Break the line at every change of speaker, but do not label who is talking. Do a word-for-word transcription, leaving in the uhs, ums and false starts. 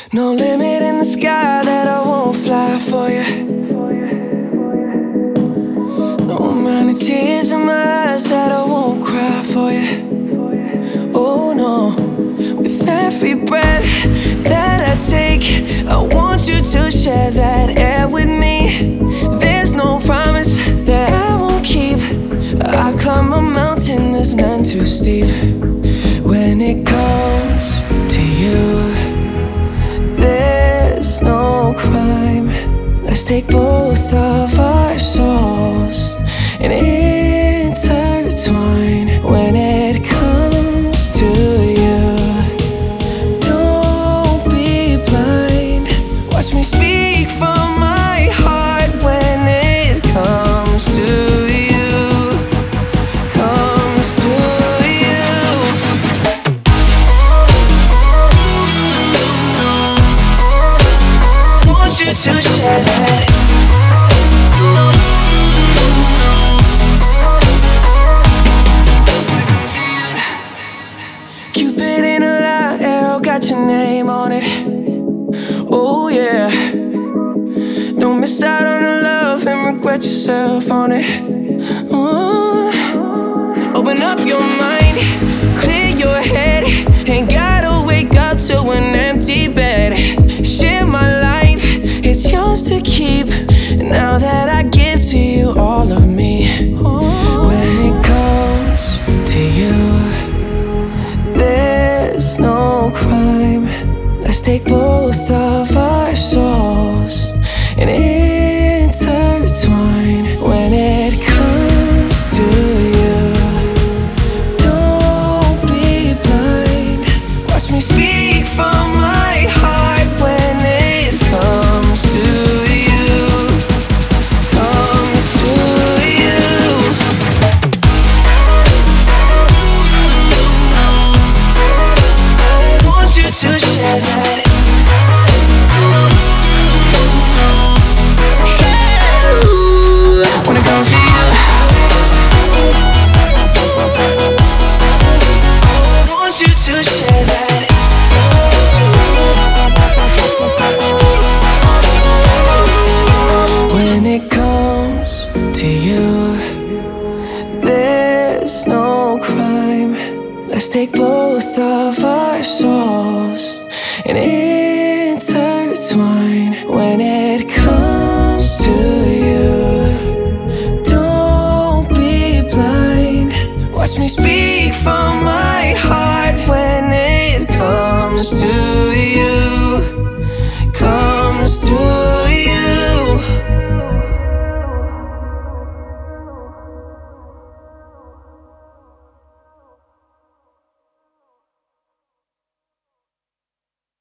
No limit in the sky that I won't fly for you. No amount of tears in my eyes that I won't cry for you. Oh no, with every breath that I take, I want you to share that air with me. There's no promise that I won't keep. I climb a mountain that's none too steep. When it comes to you, there's no crime. Let's take both of our souls and intertwine. When it comes to you, don't be blind. Watch me speak from my heart. When it comes to you, comes to you, want you to share that. Cupid in a lie, arrow got your name on it. Oh yeah, don't miss out on the love and regret yourself on it. Oh, open up your mind, clear your head. Ain't gotta wake up to an empty bed. Share my life, it's yours to keep. Now that I give to you all of me. When it comes to you, there's no crime. Let's take both of our souls and intertwine. When it comes to you, don't be blind. Watch me speak from my heart. When it comes to you, comes to you, want you to share that. When it comes to you, want you to share that. When it comes to you, there's no crime. Let's take both of our souls and it